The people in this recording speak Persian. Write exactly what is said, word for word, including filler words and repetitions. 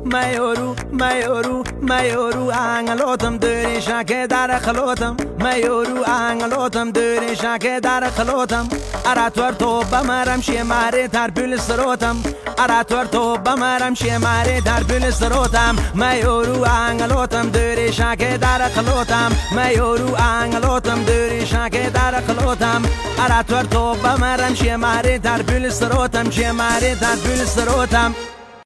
میورو میورو میورو انگلوتم داری شکه در خلوتم میورو انگلوتم داری شکه در خلوتم اراتور تو بمرم شی ماری تر بل سروتم اراتور تو بمرم شی ماری تر بل سروتم میورو انگلوتم داری شکه در خلوتم میورو انگلوتم داری شکه در خلوتم اراتور تو بمرم شی ماری تر بل سروتم شی ماری تر بل سروتم